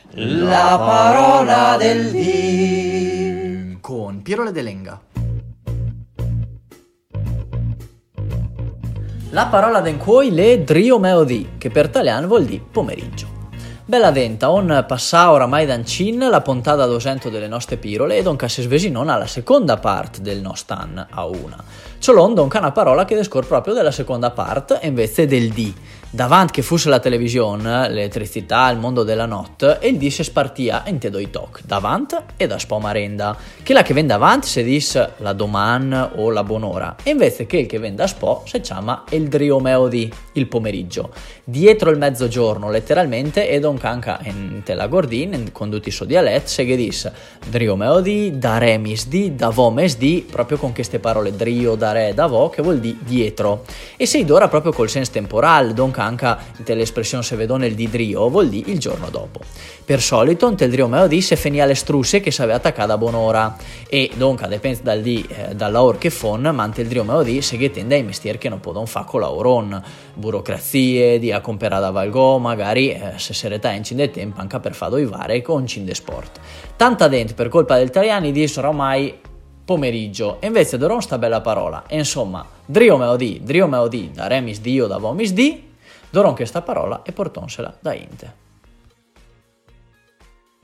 La parola del dì con Piero Ledelenga. La parola den cuoi le drio meo di, che per italiano vuol dire pomeriggio. Bella venta, on passa oramai d'ancin la puntata 200 delle nostre pirole e donca si svesinon alla seconda parte del nostro anno a una. Ciolon donca una parola che descor proprio della seconda parte e invece del di. Davanti che fosse la televisione, l'elettricità, il mondo della notte, e il di si spartia in te doi toc, davanti e da spomarenda. Che la che vende davanti si dice la doman o la buonora, e invece che il che vende a spo si chiama il drio meo di, il pomeriggio. Dietro il mezzogiorno, letteralmente, e don canca in te la gordin, con tutti i suoi dialetti, se che dice drio meo di, da re mis di, da vo mes di, proprio con queste parole drio, da re, da vo, che vuol dire dietro. E si idora proprio col senso temporale, don anche in l'espressione se vedo nel di drio vuol dire il giorno dopo. Per solito in tel drio meo di se fenia le strusse che si aveva attaccata a buon'ora e dunque dipende dalla ora che fon, ma il drio meo di se che tende ai mestieri che non possono fare con lauron, burocrazie, di a comprare da valgo, magari se sereta in cinde tempo anche per fare doi vari con cinde sport. Tanta gente per colpa degli italiani dice oramai pomeriggio e invece dovrò sta bella parola e insomma drio meo di, da remis dio, da vomis di doron che sta parola e portonsela da inte.